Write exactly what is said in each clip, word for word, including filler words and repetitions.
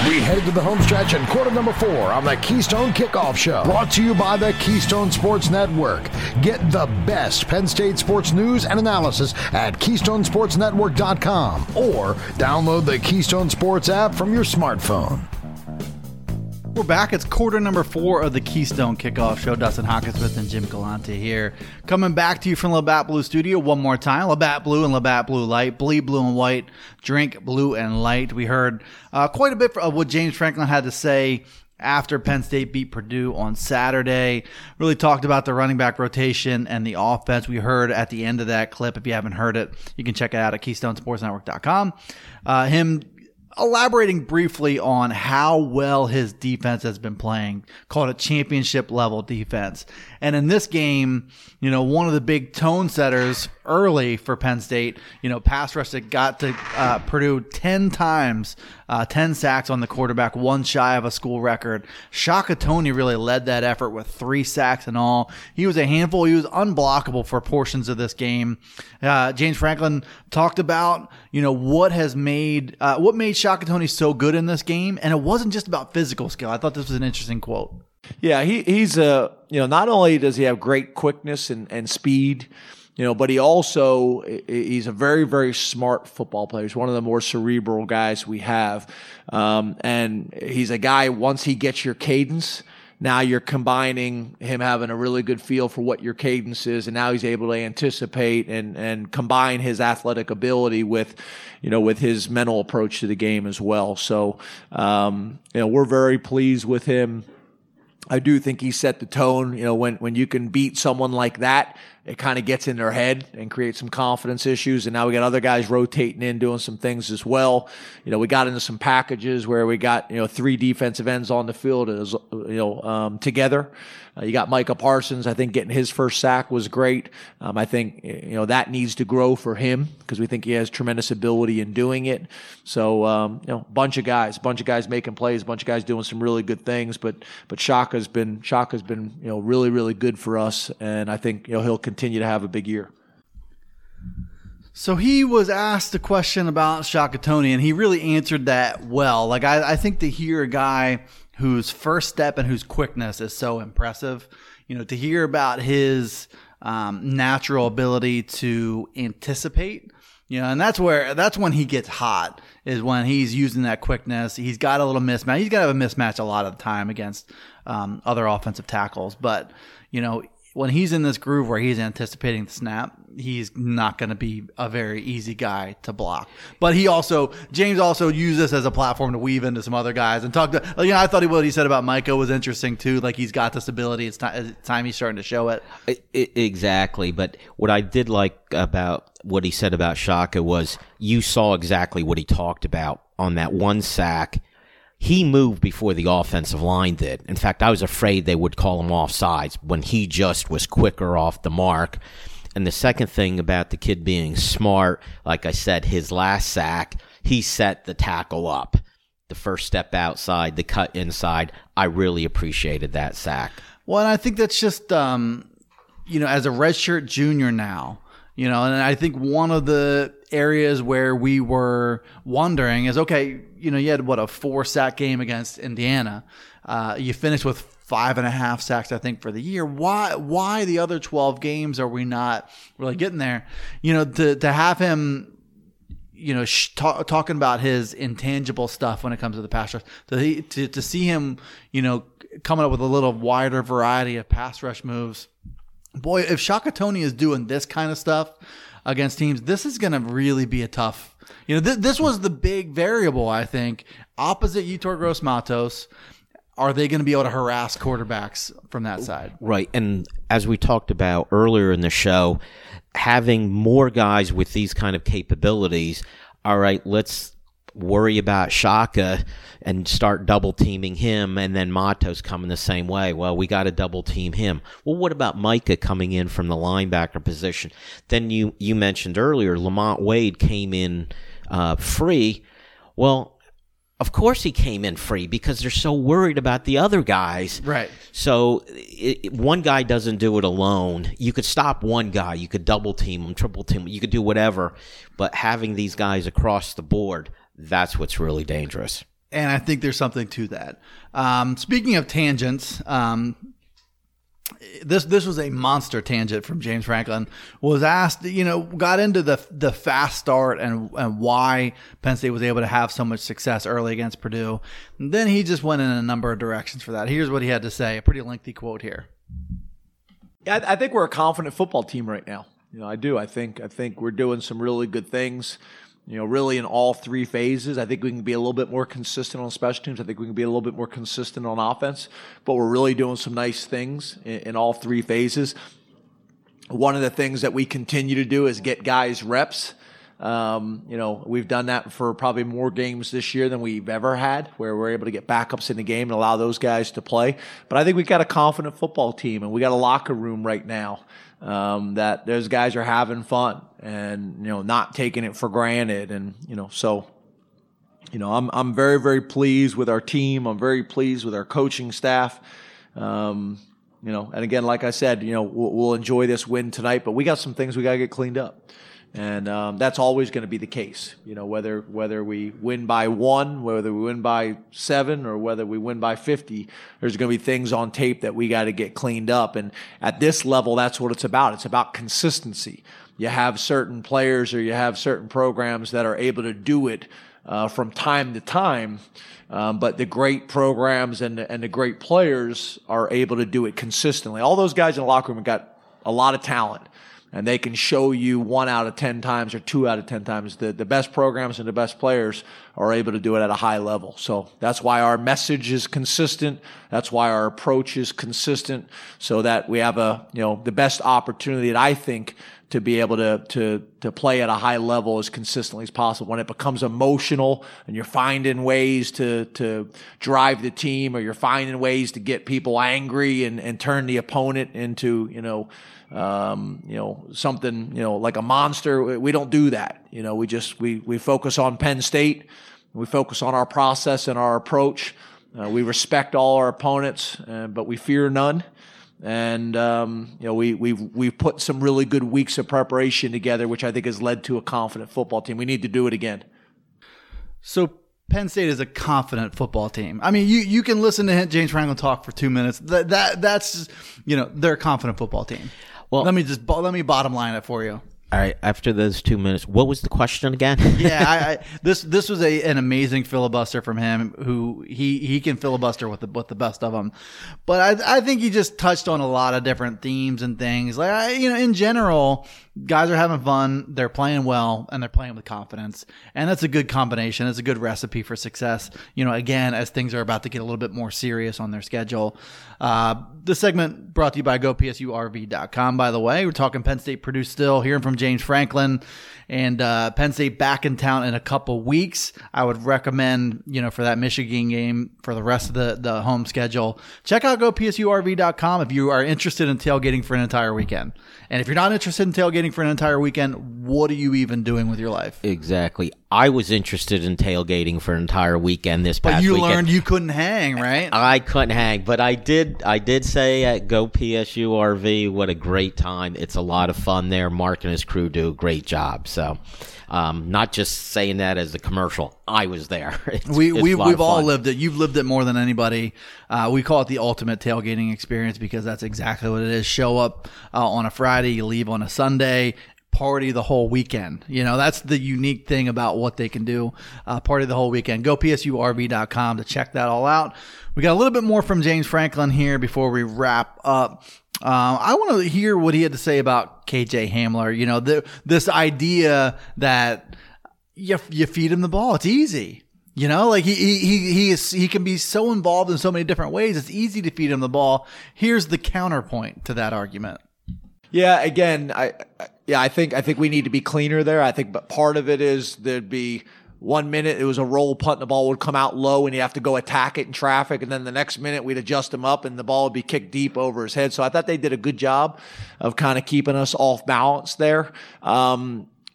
We head to the home stretch in quarter number four on the Keystone Kickoff Show. Brought to you by the Keystone Sports Network. Get the best Penn State sports news and analysis at keystone sports network dot com or download the Keystone Sports app from your smartphone. We're back. It's quarter number four of the Keystone Kickoff Show. Dustin Hawkinsmith and Jim Galante here. Coming back to you from Labatt Blue Studio one more time. Labatt Blue and Labatt Blue Light. Bleed blue and white. Drink blue and light. We heard uh, quite a bit of what James Franklin had to say after Penn State beat Purdue on Saturday. Really talked about the running back rotation and the offense. We heard at the end of that clip. If you haven't heard it, you can check it out at keystone sports network dot com. Uh, him elaborating briefly on how well his defense has been playing, called a championship level defense. And in this game, you know, one of the big tone setters early for Penn State, you know, pass rush that got to uh, Purdue ten times, uh, ten sacks on the quarterback, one shy of a school record. Shaka Toney really led that effort with three sacks in all. He was a handful. He was unblockable for portions of this game. Uh, James Franklin talked about, you know, what has made, uh, what made Shaka Toney so good in this game. And it wasn't just about physical skill. I thought this was an interesting quote. Yeah, he, he's a, you know, not only does he have great quickness and, and speed, you know, but he also, he's a very, very smart football player. He's one of the more cerebral guys we have. Um, and he's a guy, once he gets your cadence, now you're combining him having a really good feel for what your cadence is, and now he's able to anticipate and, and combine his athletic ability with, you know, with his mental approach to the game as well. So, um, you know, we're very pleased with him. I do think he set the tone. You know, when, when you can beat someone like that, it kind of gets in their head and creates some confidence issues. And now we got other guys rotating in, doing some things as well. You know, we got into some packages where we got, you know, three defensive ends on the field, as, you know, um, together. Uh, you got Micah Parsons. I think getting his first sack was great. Um, I think, you know, that needs to grow for him because we think he has tremendous ability in doing it. So, um, you know, bunch of guys, bunch of guys making plays, bunch of guys doing some really good things. But, but Shaka's been, Shaka's been, you know, really, really good for us. And I think, you know, he'll continue to have a big year. So he was asked a question about Shaka Toney, and he really answered that well. Like, I, I think to hear a guy whose first step and whose quickness is so impressive, you know, to hear about his um, natural ability to anticipate, you know, and that's where, that's when he gets hot, is when he's using that quickness. He's got a little mismatch. He's got to have a mismatch a lot of the time against um, other offensive tackles. But, you know, when he's in this groove where he's anticipating the snap, he's not going to be a very easy guy to block. But he also, James also used this as a platform to weave into some other guys and talk to, you know, I thought what he said about Micah was interesting too. Like, he's got this ability. It's time, it's time he's starting to show it. it, it exactly. But what I did like about what he said about Shaka was you saw exactly what he talked about on that one sack. He moved before the offensive line did. In fact, I was afraid they would call him offsides when he just was quicker off the mark. And the second thing about the kid being smart, like I said, his last sack, he set the tackle up. The first step outside, the cut inside, I really appreciated that sack. Well, and I think that's just, um, you know, as a redshirt junior now, you know, and I think one of the areas where we were wondering is, okay, you know, you had, what, a four-sack game against Indiana. Uh, you finished with five and a half sacks, I think, for the year. Why Why the other twelve games are we not really getting there? You know, to, to have him, you know, sh- talk, talking about his intangible stuff when it comes to the pass rush, to, to, to see him, you know, coming up with a little wider variety of pass rush moves. Boy, if Shaka Toney is doing this kind of stuff against teams, this is going to really be a tough. You know, th- this was the big variable, I think. Opposite Yetur Gross-Matos, are they going to be able to harass quarterbacks from that side? Right, and as we talked about earlier in the show, having more guys with these kind of capabilities, all right, let's worry about Shaka and start double teaming him, and then Matos coming the same way. Well, we got to double team him. Well, what about Micah coming in from the linebacker position? Then you you mentioned earlier Lamont Wade came in uh, free. Well, of course he came in free because they're so worried about the other guys. Right. So it, it, one guy doesn't do it alone. You could stop one guy. You could double team him, triple team him. You could do whatever. But having these guys across the board, that's what's really dangerous. And I think there's something to that. Um, speaking of tangents, um, this this was a monster tangent from James Franklin. Was asked, you know, got into the the fast start and and why Penn State was able to have so much success early against Purdue. And then he just went in a number of directions for that. Here's what he had to say. A pretty lengthy quote here. Yeah, I, I think we're a confident football team right now. You know, I do. I think I think we're doing some really good things. You know, really in all three phases. I think we can be a little bit more consistent on special teams. I think we can be a little bit more consistent on offense. But we're really doing some nice things in, in all three phases. One of the things that we continue to do is get guys reps. Um, you know, we've done that for probably more games this year than we've ever had, where we're able to get backups in the game and allow those guys to play. But I think we've got a confident football team, and we got a locker room right now um, that those guys are having fun and, you know, not taking it for granted. And, you know, so, you know, I'm I'm very, very pleased with our team. I'm very pleased with our coaching staff. Um, you know, and again, like I said, you know, we'll, we'll enjoy this win tonight, but we got some things we got to get cleaned up. And um, that's always going to be the case, you know, whether whether we win by one, whether we win by seven, or whether we win by fifty, there's going to be things on tape that we got to get cleaned up. And at this level, that's what it's about. It's about consistency. You have certain players or you have certain programs that are able to do it uh, from time to time, um, but the great programs and the, and the great players are able to do it consistently. All those guys in the locker room have got a lot of talent. And they can show you one out of ten times or two out of ten times. The the best programs and the best players are able to do it at a high level. So that's why our message is consistent. That's why our approach is consistent, so that we have a you know the best opportunity that I think to be able to to to play at a high level as consistently as possible. When it becomes emotional and you're finding ways to to drive the team, or you're finding ways to get people angry and, and turn the opponent into you know. Um, you know, something, you know, like a monster. We don't do that. You know, we just, we, we focus on Penn State. We focus on our process and our approach. Uh, we respect all our opponents, uh, but we fear none. And, um, you know, we, we've, we've put some really good weeks of preparation together, which I think has led to a confident football team. We need to do it again. So Penn State is a confident football team. I mean, you, you can listen to James Franklin talk for two minutes. That, that, that's, you know, they're a confident football team. Well, let me just let me bottom line it for you. All right. After those two minutes, what was the question again? yeah, I, I, this this was a an amazing filibuster from him. Who he he can filibuster with the with the best of them, but I I think he just touched on a lot of different themes and things. Like I, you know, in general, guys are having fun, they're playing well, and they're playing with confidence, and that's a good combination. It's a good recipe for success. You know, again, as things are about to get a little bit more serious on their schedule. Uh, this segment brought to you by Go P S U R V dot com. By the way, we're talking Penn State, Purdue still, hearing from James Franklin, and uh, Penn State back in town in a couple weeks. I would recommend, you know, for that Michigan game, for the rest of the, the home schedule, check out Go P S U R V dot com if you are interested in tailgating for an entire weekend. And if you're not interested in tailgating for an entire weekend, what are you even doing with your life? Exactly. I was interested in tailgating for an entire weekend this past But you weekend. learned you couldn't hang, right? I couldn't hang, but I did I did say at Go P S U R V, what a great time. It's a lot of fun there. Mark and his crew do a great job. So um, not just saying that as a commercial. I was there. It's, we, it's we, we've all fun. lived it. You've lived it more than anybody. Uh, we call it the ultimate tailgating experience because that's exactly what it is. Show up uh, on a Friday, you leave on a Sunday, party the whole weekend. You know, that's the unique thing about what they can do. Uh, party the whole weekend. Go P S U R V dot com to check that all out. We got a little bit more from James Franklin here before we wrap up. Uh, I want to hear what he had to say about K J Hamler. You know, the, this idea that you, you feed him the ball. It's easy. You know, like he, he, he, he is, he can be so involved in so many different ways. It's easy to feed him the ball. Here's the counterpoint to that argument. Yeah, again, I, yeah, I think, I think we need to be cleaner there. I think, but part of it is there'd be one minute it was a roll punt and the ball would come out low and you have to go attack it in traffic. And then the next minute we'd adjust him up and the ball would be kicked deep over his head. So I thought they did a good job of kind of keeping us off balance there. Um,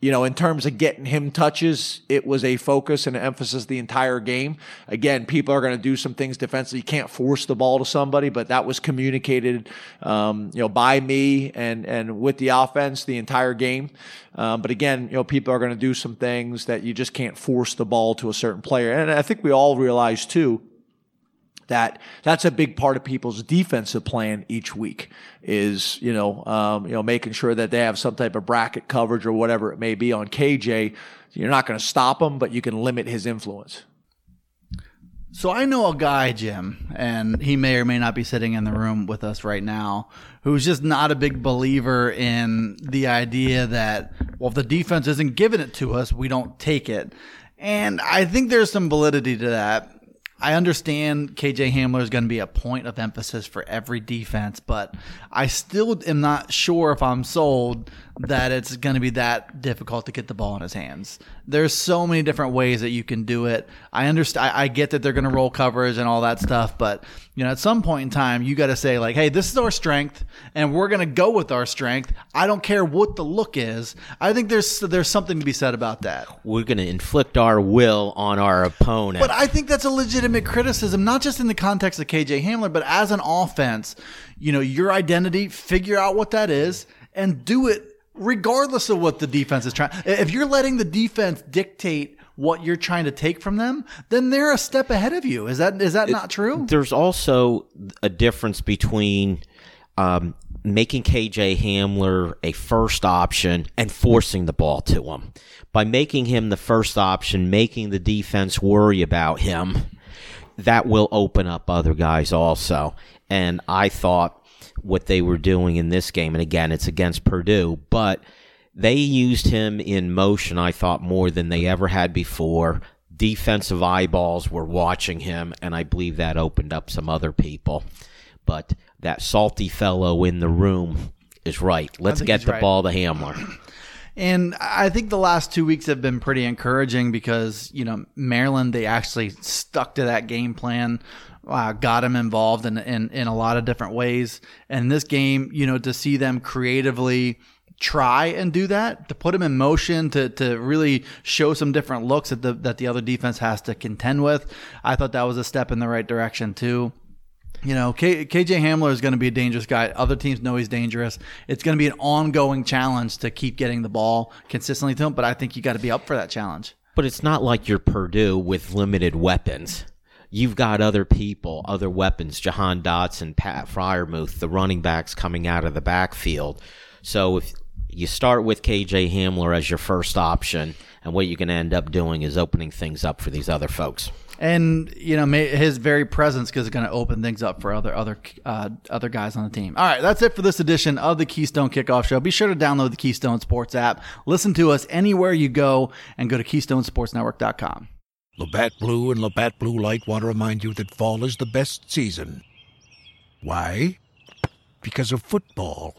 you know, in terms of getting him touches, it was a focus and an emphasis the entire game. Again, people are going to do some things defensively. You can't force the ball to somebody, but that was communicated, um, you know, by me and, and with the offense the entire game. Um, but again, you know, people are going to do some things that you just can't force the ball to a certain player. And I think we all realize too, that that's a big part of people's defensive plan each week is, you know, um, you know, making sure that they have some type of bracket coverage or whatever it may be on K J. You're not going to stop him, but you can limit his influence. So I know a guy, Jim, and he may or may not be sitting in the room with us right now, who's just not a big believer in the idea that, well, if the defense isn't giving it to us, we don't take it. And I think there's some validity to that. I understand K J Hamler is going to be a point of emphasis for every defense, but I still am not sure if I'm sold that it's going to be that difficult to get the ball in his hands. There's so many different ways that you can do it. I understand. I get that they're going to roll coverage and all that stuff, but you know, at some point in time, you got to say like, "Hey, this is our strength, and we're going to go with our strength. I don't care what the look is." I think there's there's something to be said about that. We're going to inflict our will on our opponent. But I think that's a legitimate criticism, not just in the context of K J Hamler, but as an offense. You know, your identity, figure out what that is, and do it regardless of what the defense is trying. If you're letting the defense dictate what you're trying to take from them, then they're a step ahead of you. Is that is that it, not true? There's also a difference between um, making K J Hamler a first option and forcing the ball to him. By making him the first option, making the defense worry about him, that will open up other guys also. And I thought what they were doing in this game, and again, it's against Purdue, but they used him in motion, I thought, more than they ever had before. Defensive eyeballs were watching him, and I believe that opened up some other people. But that salty fellow in the room is right. Let's get the right. ball to Hamler. And I think the last two weeks have been pretty encouraging because, you know, Maryland, they actually stuck to that game plan, uh, got him involved in, in, in a lot of different ways. And this game, you know, to see them creatively try and do that, to put him in motion, to to really show some different looks that the, that the other defense has to contend with, I thought that was a step in the right direction too. You know, K, KJ Hamler is going to be a dangerous guy. Other teams know he's dangerous. It's going to be an ongoing challenge to keep getting the ball consistently to him, but I think you got to be up for that challenge. But it's not like you're Purdue with limited weapons. You've got other people, other weapons, Jahan Dotson, Pat Freiermuth, the running backs coming out of the backfield. So if you start with K J Hamler as your first option, and what you're going to end up doing is opening things up for these other folks. And, you know, his very presence is going to open things up for other other uh, other guys on the team. All right, that's it for this edition of the Keystone Kickoff Show. Be sure to download the Keystone Sports app. Listen to us anywhere you go, and go to keystone sports network dot com. Labatt Blue and Labatt Blue Light want to remind you that fall is the best season. Why? Because of football.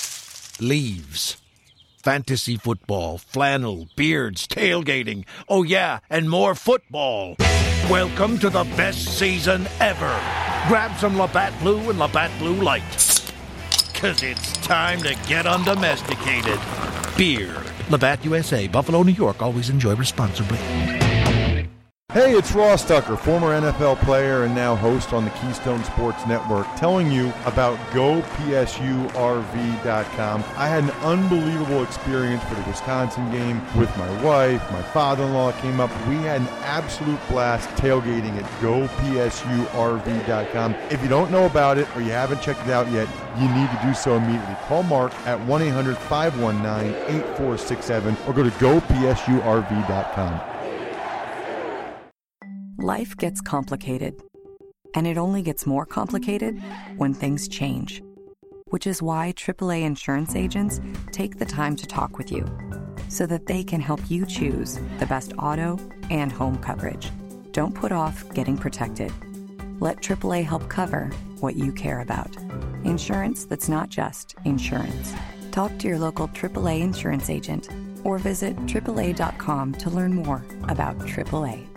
Leaves. Fantasy football, flannel, beards, tailgating. Oh, yeah, and more football. Welcome to the best season ever. Grab some Labatt Blue and Labatt Blue Light. Because it's time to get undomesticated. Beer. Labatt U S A, Buffalo, New York. Always enjoy responsibly. Hey, it's Ross Tucker, former N F L player and now host on the Keystone Sports Network, telling you about Go P S U R V dot com. I had an unbelievable experience for the Wisconsin game with my wife. My father-in-law came up. We had an absolute blast tailgating at Go P S U R V dot com. If you don't know about it or you haven't checked it out yet, you need to do so immediately. Call Mark at one eight hundred five one nine eight four six seven or go to Go P S U R V dot com. Life gets complicated, and it only gets more complicated when things change, which is why triple A insurance agents take the time to talk with you so that they can help you choose the best auto and home coverage. Don't put off getting protected. Let triple A help cover what you care about. Insurance that's not just insurance. Talk to your local triple A insurance agent or visit triple A dot com to learn more about triple A.